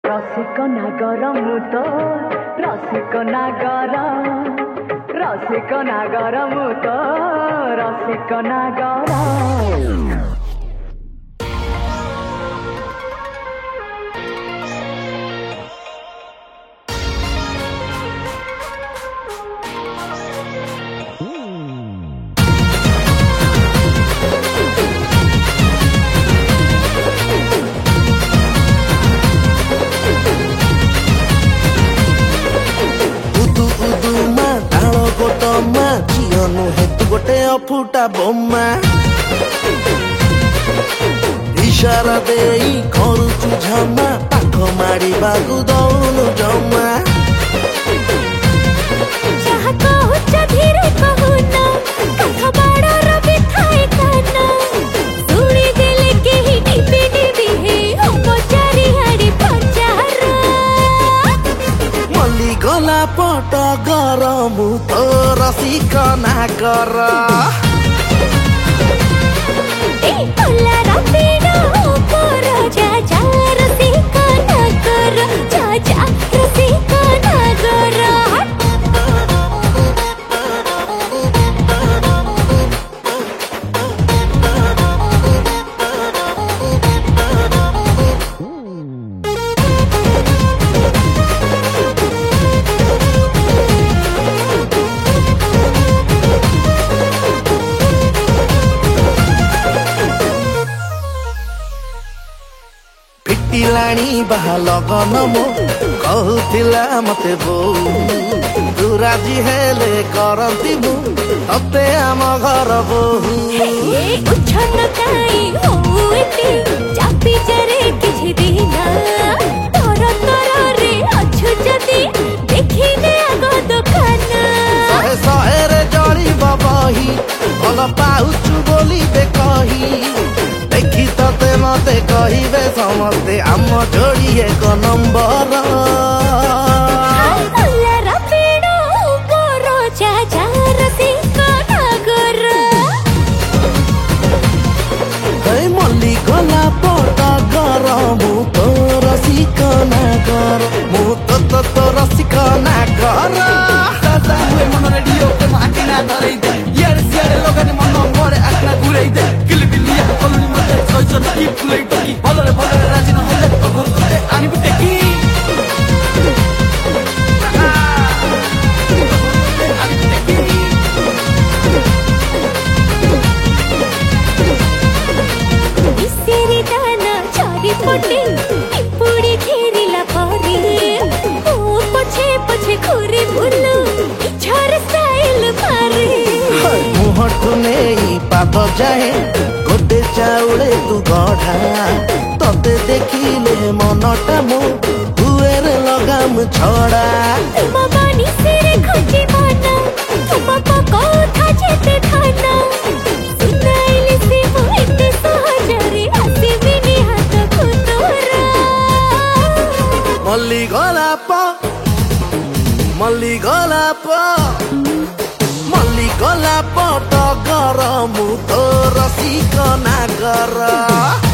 रसिक नागर मु तो रसिक नागर रसिक नागर मु तो रसिक नागर। गोटे अफुटा बोमा इशारा देई करुचु झमा पाख मारी बागु दौनु जमा जहाँ कहूच धीरे कहूना कथा बड़ा रवि थाए काना सुनी देले केही निबी निबी हे हम चारि हाड़ी पंचारा मल्ली गला पट गरम तो रसिक नागर ए कला रपिडो पर जा जा रसिक नागर जा जा रसिक नागर। पिलाणी बाहा लगन मो कहूला मते बो तू राजी हेले करती मु तते आम घर बोहू उछन काई होएती चापी जरे किछि दिना तोर तोर रे अछु जदी देखि दे आगो दुकान सहे सहे रे जड़ी बबही भल पाउछु बोली बे कही देखी तते मते कहिबे समस्ते आम जोड़ी एक नंबर मल्ली गला पट गरम तो रसिक नागर मु तो रसिक नागर मन रेडियो के माटिना धरै दे यार सियार लगन मन मरे आखना घुरै दे किलबिलिया कलुनी मते सजन की फुलै टकी भलरे भलरे राजी न होले तो घुरे आनी बिटे की इसेरी दाना चारी पटे पुड़ी घेरिला परी ओ पछे पछे घुरी बुलु इछार स्टाइल मारे मुहठु नहीं पाद जाए गोटे चाउले तू गढ़ा तते देखिले मनटा मो दुएरे लगाम छड़ा बाबानी सिरे खोजी माना तुम को था जेते खाना सुनाइले से वो इते सहजरे आसी बिनी हाथ खुतोरा मल्ली गला प मल्ली गला पट गरम तो रसिक नागर।